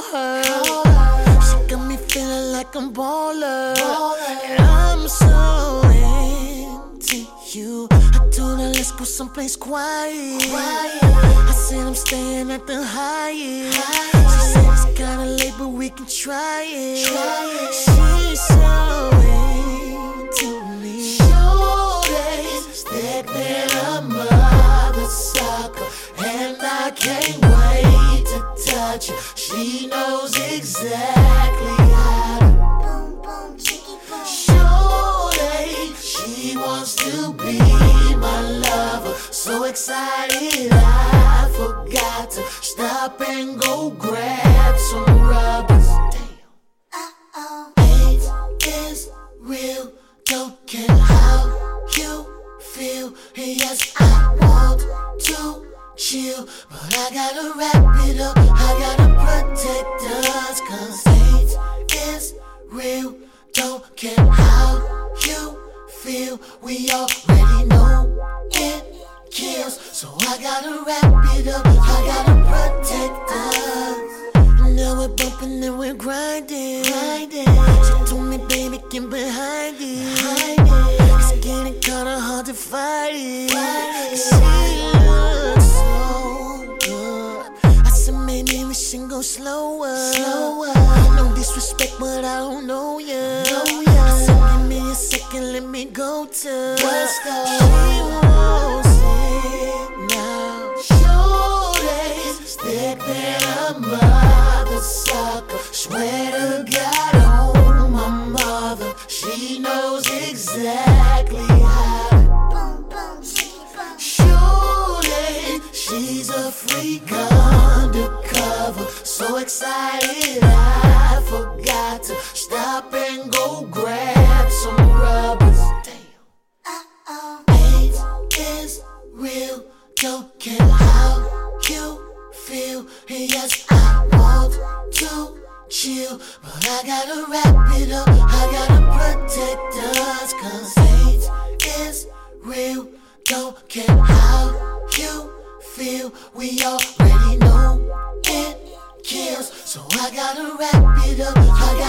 her. She got me feeling like I'm baller. And I'm so into you. I told her let's go someplace quiet. I said I'm staying at the Hyatt. She said it's kinda late but we can try it. She's so into me. Shorty's thick than a mother sucker, and I can't wait to touch her. She knows exactly how to boom boom chicky boom. Shorty, she wants to be my lover. So excited I forgot to stop and go grab some rubbers. AIDS is real, don't care how you feel. Yes, I want to chill, but I gotta wrap it up, I gotta protect us. Cause AIDS is real, don't care how you feel. We already know it kills, so I gotta wrap it up, I gotta protect us. Now we're bumping and we're grinding. She told me, baby, get behind it. It's getting kinda hard to fight it. She looks so good. I said maybe we should go slower. No disrespect, but I don't know ya. I said give me a second, let me go to. She won't sit now. Shorty's thick than a mother sucker. Swear to God on my mother, she knows exactly how to boom boom chicky boom. Shorty, she's a freak undercover. So excited I forgot to stop and go grab some rubbers. AIDS is real, don't care how you feel. Yes, I want to chill, but I gotta wrap it up, I gotta protect us. Cause AIDS is real, don't care how you feel. We already know it kills, so I gotta wrap it up, I